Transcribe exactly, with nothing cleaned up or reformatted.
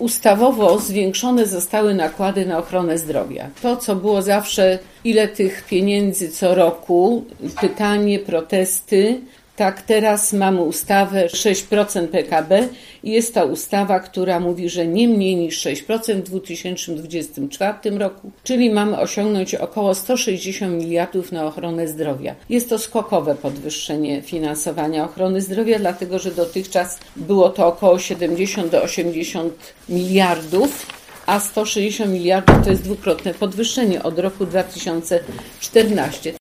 ustawowo zwiększone zostały nakłady na ochronę zdrowia. To, co było zawsze, ile tych pieniędzy co roku, pytanie, protesty, tak teraz mamy ustawę sześć procent P K B i jest to ustawa, która mówi, że nie mniej niż sześć procent w dwa tysiące dwudziestym czwartym roku, czyli mamy osiągnąć około sto sześćdziesiąt miliardów na ochronę zdrowia. Jest to skokowe podwyższenie finansowania ochrony zdrowia, dlatego że dotychczas było to około siedemdziesiąt do osiemdziesięciu miliardów, a sto sześćdziesiąt miliardów to jest dwukrotne podwyższenie od roku dwa tysiące czternastego.